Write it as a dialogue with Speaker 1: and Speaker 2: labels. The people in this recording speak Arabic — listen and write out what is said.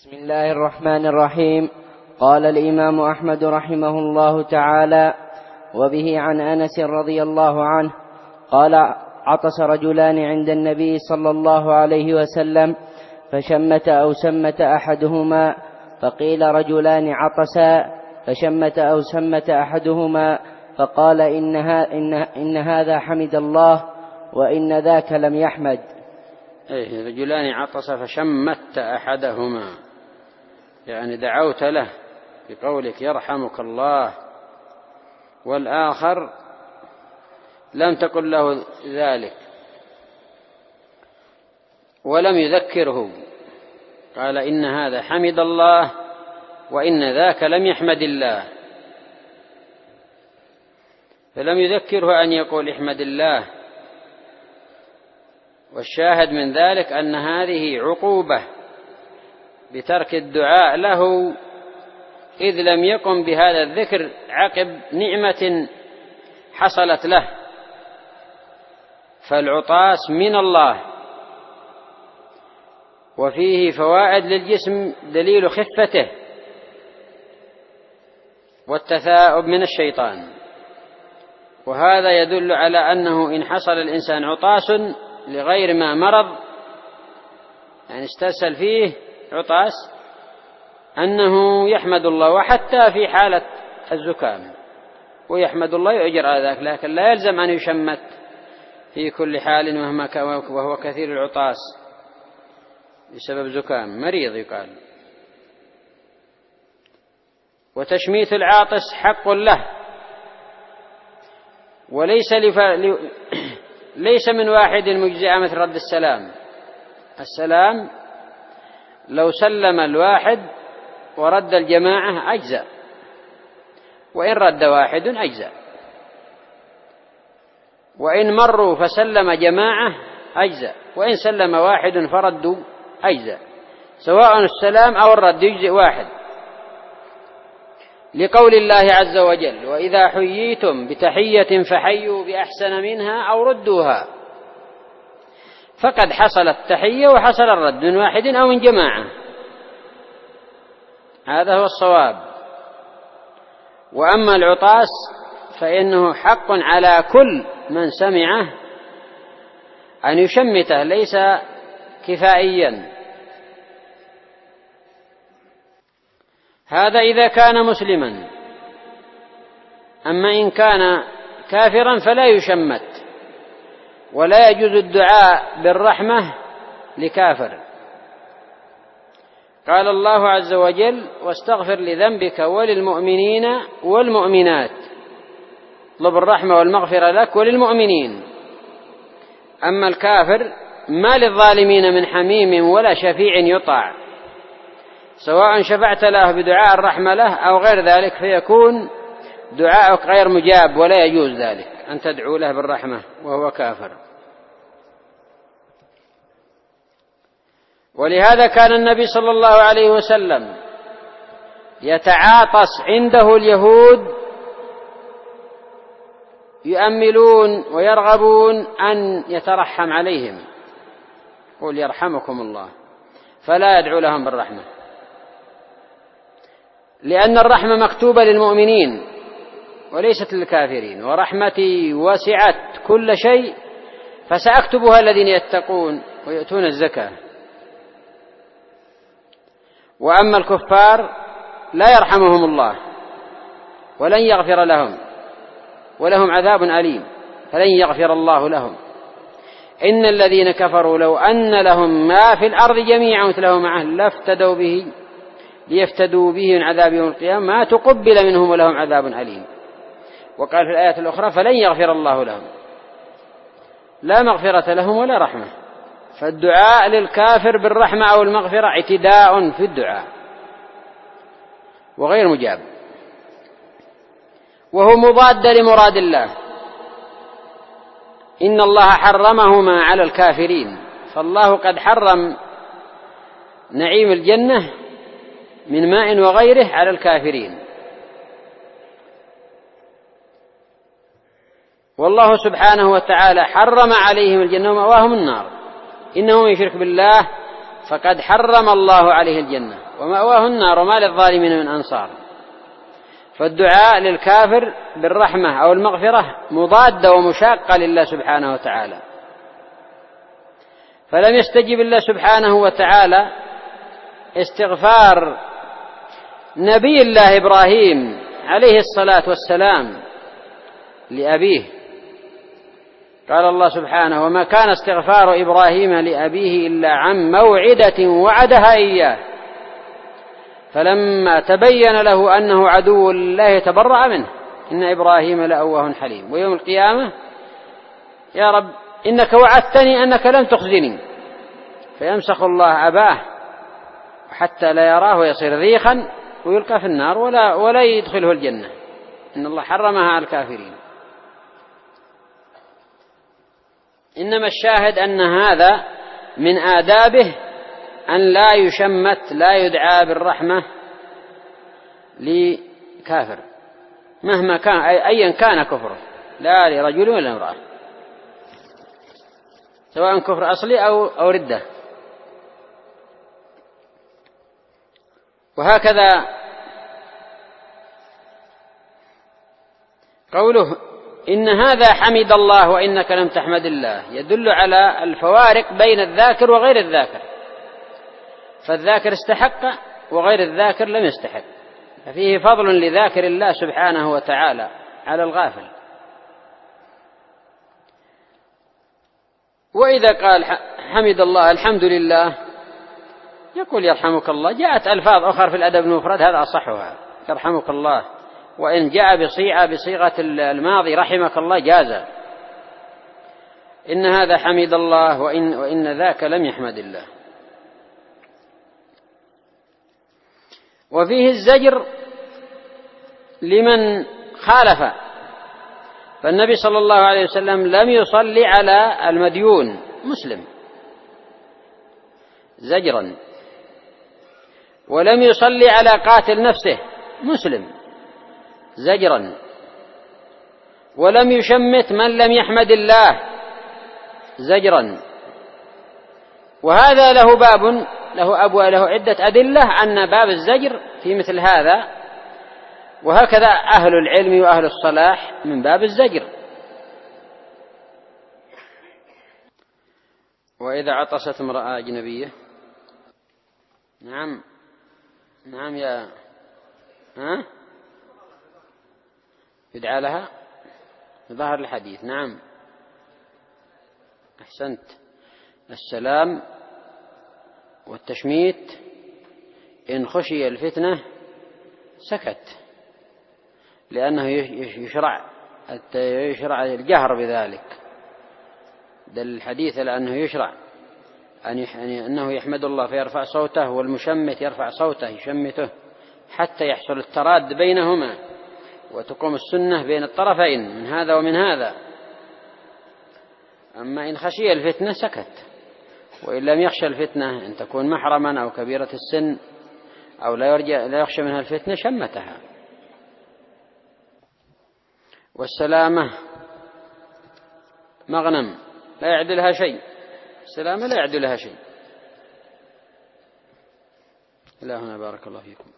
Speaker 1: بسم الله الرحمن الرحيم. قال الإمام أحمد رحمه الله تعالى: وبه عن أنس رضي الله عنه قال: عطس رجلان عند النبي صلى الله عليه وسلم فشمت أو سمت أحدهما، فقيل: رجلان عطسا فشمت أو سمت أحدهما، فقال: إن هذا حمد الله وإن ذاك لم يحمد.
Speaker 2: رجلان عطس فشمت أحدهما، يعني دعوت له بقولك يرحمك الله، والآخر لم تقل له ذلك ولم يذكره، قال: إن هذا حمد الله وإن ذاك لم يحمد الله، فلم يذكره أن يقول احمد الله. والشاهد من ذلك أن هذه عقوبة بترك الدعاء له، إذ لم يقم بهذا الذكر عقب نعمة حصلت له. فالعطاس من الله، وفيه فوائد للجسم دليل خفته والتثاؤب من الشيطان، وهذا يدل على أنه إن حصل الإنسان عطاس لغير ما مرض، يعني استرسل فيه عطاس، أنه يحمد الله، وحتى في حالة الزكام ويحمد الله يؤجر على ذلك، لكن لا يلزم أن يشمت في كل حال وهو كثير العطاس بسبب زكام مريض يقال. وتشميت العاطس حق له، ليس من واحد مجزئة مثل رد السلام لو سلم الواحد ورد الجماعة أجزأ، وإن رد واحد أجزأ، وإن مروا فسلم جماعة أجزأ، وإن سلم واحد فردوا أجزأ، سواء السلام أو الرد يجزئ واحد، لقول الله عز وجل: وإذا حييتم بتحية فحيوا بأحسن منها أو ردوها. فقد حصل التحية وحصل الرد من واحد أو من جماعة، هذا هو الصواب. وأما العطاس فإنه حق على كل من سمعه أن يشمته، ليس كفائيا. هذا إذا كان مسلما، أما إن كان كافرا فلا يشمت، ولا يجوز الدعاء بالرحمة لكافر. قال الله عز وجل: واستغفر لذنبك وللمؤمنين والمؤمنات، اطلب الرحمة والمغفرة لك وللمؤمنين. أما الكافر ما للظالمين من حميم ولا شفيع يطاع، سواء شفعت له بدعاء الرحمة له أو غير ذلك، فيكون دعاءك غير مجاب، ولا يجوز ذلك أن تدعو له بالرحمة وهو كافر. ولهذا كان النبي صلى الله عليه وسلم يتعاطس عنده اليهود، يؤملون ويرغبون أن يترحم عليهم، قل يرحمكم الله، فلا يدعو لهم بالرحمة، لأن الرحمة مكتوبة للمؤمنين وليست للكافرين. ورحمتي وسعت كل شيء فسأكتبها الذين يتقون ويؤتون الزكاة. وأما الكفار لا يرحمهم الله ولن يغفر لهم، ولهم عذاب أليم، فلن يغفر الله لهم. إن الذين كفروا لو أن لهم ما في الأرض جميعا مثله معه لافتدوا به ليفتدوا به من عذاب يوم القيامة ما تقبل منهم ولهم عذاب أليم. وقال في الآية الأخرى: فلن يغفر الله لهم، لا مغفرة لهم ولا رحمة. فالدعاء للكافر بالرحمة أو المغفرة اعتداء في الدعاء وغير مجاب، وهو مضاد لمراد الله. إن الله حرمهما على الكافرين، فالله قد حرم نعيم الجنة من ماء وغيره على الكافرين، والله سبحانه وتعالى حرم عليهم الجنة ومأواهم النار. إنه من يشرك بالله فقد حرم الله عليه الجنة ومأواه النار وما للظالمين من أنصار. فالدعاء للكافر بالرحمة أو المغفرة مضادة ومشاقة لله سبحانه وتعالى، فلم يستجب الله سبحانه وتعالى استغفار نبي الله إبراهيم عليه الصلاة والسلام لأبيه. قال الله سبحانه: وما كان استغفار إبراهيم لأبيه إلا عن موعدة وعدها إياه فلما تبين له أنه عدو لله تبرأ منه إن إبراهيم لأواه حليم. ويوم القيامة: يا رب إنك وعدتني أنك لن تخزني، فيمسخ الله أباه حتى لا يراه ويصير ريخا ويلقى في النار ولا يدخله الجنة، إن الله حرمها على الكافرين. إنما الشاهد أن هذا من آدابه أن لا يشمت، لا يدعى بالرحمة لكافر مهما كان أيا كان كفره، لا لرجل ولا امرأة، سواء كفر أصلي أو ردة. وهكذا قوله: إن هذا حمد الله وإنك لم تحمد الله، يدل على الفوارق بين الذاكر وغير الذاكر، فالذاكر استحق وغير الذاكر لم يستحق، ففيه فضل لذاكر الله سبحانه وتعالى على الغافل. وإذا قال حمد الله الحمد لله يقول يرحمك الله. جاءت ألفاظ أخرى في الأدب المفرد هذا أصحها، يرحمك الله، وإن جاء بصيغة الماضي رحمك الله جاز. إن هذا حمد الله وإن ذاك لم يحمد الله. وفيه الزجر لمن خالف، فالنبي صلى الله عليه وسلم لم يصلي على المديون مسلم زجرا، ولم يصلي على قاتل نفسه مسلم زجرا، ولم يشمت من لم يحمد الله زجرا. وهذا له باب، له عدة أدلة أن باب الزجر في مثل هذا، وهكذا أهل العلم وأهل الصلاح من باب الزجر. وإذا عطست امرأة أجنبية، نعم يا يدعى لها ظهر الحديث. نعم أحسنت، السلام والتشميت إن خشي الفتنة سكت، لأنه يشرع الجهر بذلك، دل الحديث لأنه يشرع أنه يحمد الله فيرفع صوته، والمشمت يرفع صوته يشمته حتى يحصل التراد بينهما وتقوم السنة بين الطرفين من هذا ومن هذا. أما إن خشي الفتنة سكت، وإن لم يخشى الفتنة أن تكون محرما أو كبيرة السن أو لا يخشى منها الفتنة شمتها. والسلامة مغنم لا يعدلها شيء، السلامة لا يعدلها شيء. إلى هنا بارك الله فيكم.